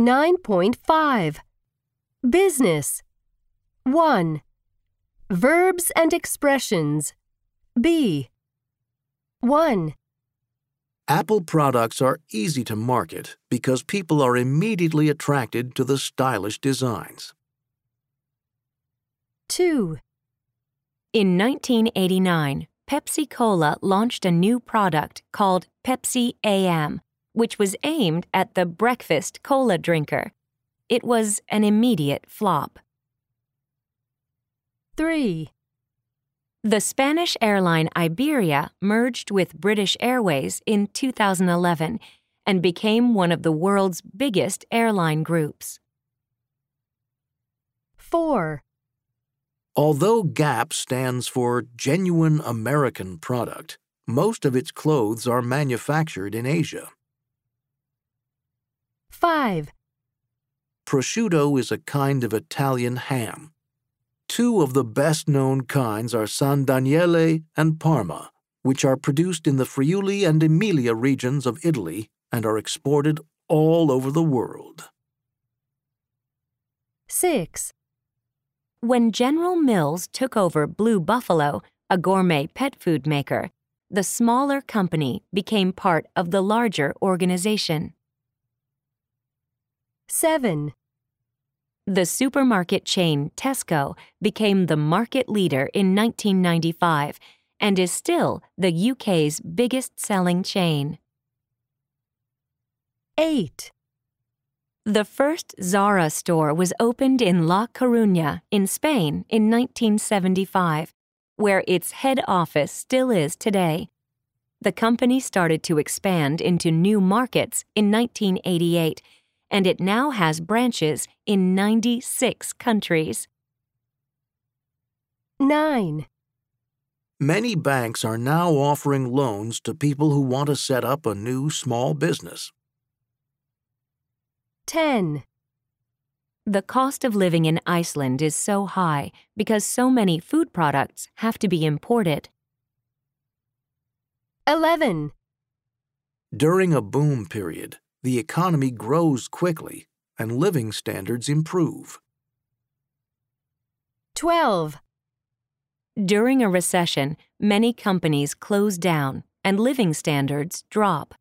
9.5. Business. 1. Verbs and expressions. B. 1. Apple products are easy to market because people are immediately attracted to the stylish designs. 2. In 1989, Pepsi-Cola launched a new product called Pepsi AM, which was aimed at the breakfast cola drinker. It was an immediate flop. 3. The Spanish airline Iberia merged with British Airways in 2011 and became one of the world's biggest airline groups. 4. Although Gap stands for Genuine American Product, most of its clothes are manufactured in Asia. 5. Prosciutto is a kind of Italian ham. Two of the best-known kinds are San Daniele and Parma, which are produced in the Friuli and Emilia regions of Italy and are exported all over the world. 6. When General Mills took over Blue Buffalo, a gourmet pet food maker, the smaller company became part of the larger organization. 7. The supermarket chain Tesco became the market leader in 1995 and is still the UK's biggest-selling chain. 8. The first Zara store was opened in La Coruña in Spain in 1975, where its head office still is today. The company started to expand into new markets in 1988, and it now has branches in 96 countries. 9. Many banks are now offering loans to people who want to set up a new small business. 10. The cost of living in Iceland is so high because so many food products have to be imported. 11. During a boom period, the economy grows quickly and living standards improve. 12. During a recession, many companies close down and living standards drop.